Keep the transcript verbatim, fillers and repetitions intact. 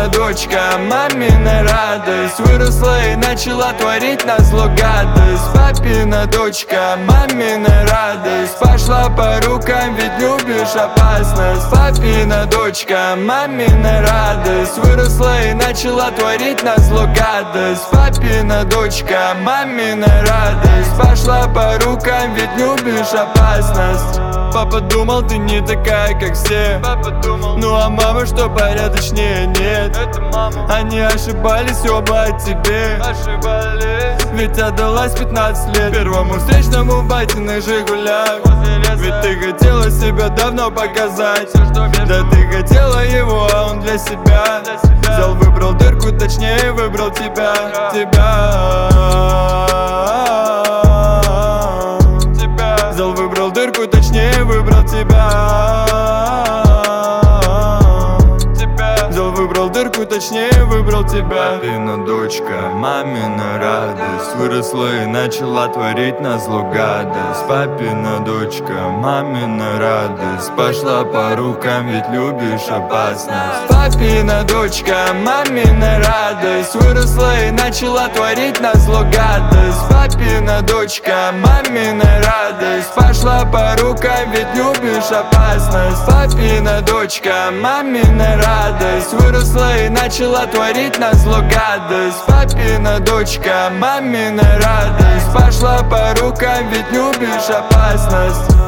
Папина дочка, мамина радость, выросла и начала творить назло гадость. Папина дочка, мамина радость, пошла по рукам, ведь любишь опасность. Папина дочка, мамина радость, выросла и начала творить назло гадость. Папина дочка, мамина радость, пошла по рукам, ведь любишь опасность. Папа думал, ты не такая, как все. Папа думал, ну а мама, что порядочнее, нет. Это мама. Они ошибались оба о тебе. Ошибались. Ведь отдалась пятнадцать лет первому встречному в батиных Жигулях. Ведь ты хотела себя давно показать. Да ты хотела его, а он для себя. Взял, выбрал дырку, точнее выбрал тебя. Тебя. Взял, выбрал дырку, точнее выбрал тебя. Взял, выбрал дырку, точнее выбрал тебя. Папина дочка, мамина радость, выросла и начала творить назло гадость. Папина дочка, мамина радость, пошла по рукам, ведь любишь опасность. Папина дочка, мамина радость, выросла и начала творить назло гадость. Папина дочка, мамина радость, пошла по рукам, ведь любишь опасность. Папина дочка, мамина радость, выросла и начала творить назло гадость. Папина дочка, мамина радость, пошла по рукам, ведь любишь опасность.